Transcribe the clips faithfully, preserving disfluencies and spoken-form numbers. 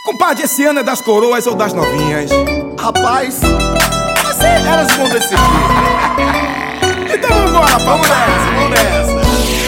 Compadre, esse ano é das coroas ou das novinhas? Rapaz, assim elas vão decidir. Então vambora, Vamos nessa, vamos nessa.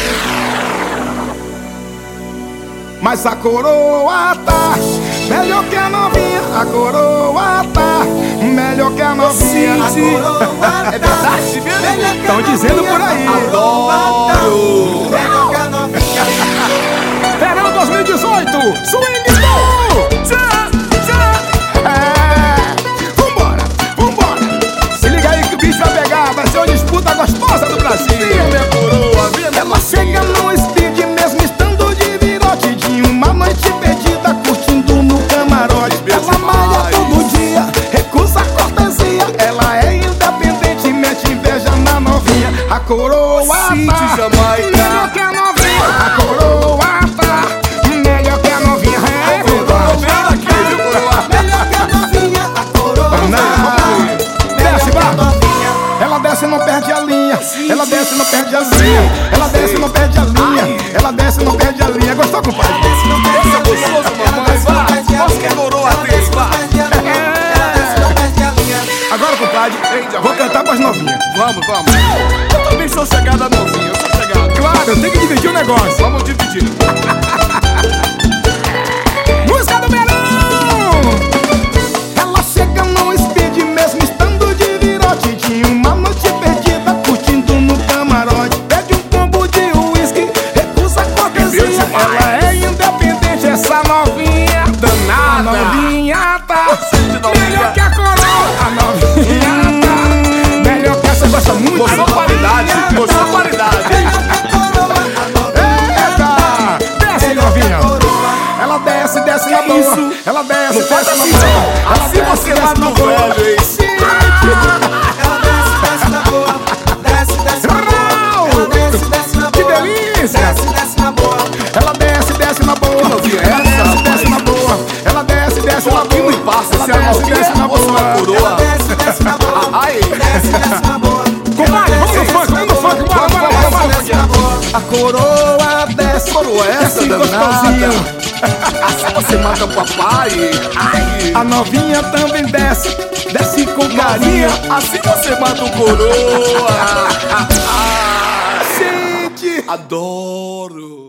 Mas a coroa tá melhor que a novinha. A coroa tá melhor que a novinha. A coroa é verdade mesmo? Estão dizendo por aí. Adoro. Melhor que a novinha. Verão dois mil e dezoito, Swing School! Tchá, tchá. É, vambora, vambora. Se liga aí que o bicho vai pegar. Vai ser uma disputa gostosa do Brasil. Vem, minha coroa, vem, minha Ela chega no speed mesmo estando de virote, de uma noite perdida curtindo no camarote. Ela malha todo dia, recusa a cortesia. Ela é independente, mete inveja na novinha. A coroa City, tá Jamaica. melhor que a novinha. A coroa tá melhor que a novinha. É verdade. Vem aqui, viu, coroa? Melhor que a novinha. A coroa. Desce, vai. Ela desce e não perde a linha. Ela desce e não perde a linha. Ela desce e não perde a linha. Ela desce e não perde a linha. Gostou, compadre? Esse é gostoso, mamãe. Vai, mostra que a coroa tem, vai. Agora, compadre, vou cantar pras novinhas. Vamos, vamos. Eu também sou chegada novinha, eu sou chegada. Claro, eu tenho que dividir o negócio. Vamos dividir. Música do verão! Ela chega no speed mesmo estando de virote, de uma noite perdida curtindo no camarote. Pede um combo de uísque, recusa a cortesia. Ela é independente, essa novinha danada. A novinha tá melhor que a coroa. A novinha tá melhor que essa, gosta muito. Mostrou qualidade, mostrou qualidade. Eita! Desce, novinha. Ela desce, desce na boa. Ela desce, Não faz desce na assim, boa. não. Ela Assim desce, você desce mata na o boa. velho, hein? Ela desce, desce na boa. Desce, desce na boa. Ela desce, desce na Que boa. delícia! Desce, desce na boa. Ela desce, desce na boa. novinha é Ela essa, desce, desce na boa. Ela desce, desce na Aqui boa. não passa, Ela se é desce, novinha desce na ou se é uma boa. coroa. Desce, desce na boa. Ai. Desce, desce na boa. Compadre, vamos no funk, vamos no funk. Bora, bora, bora, bora. Desce na boa. A coroa desce. Coroa essa Desce danada. gostosinho. Assim você mata o papai. Ai. A novinha também desce. Desce com carinho. Novinha, assim você mata o coroa. Gente! Adoro.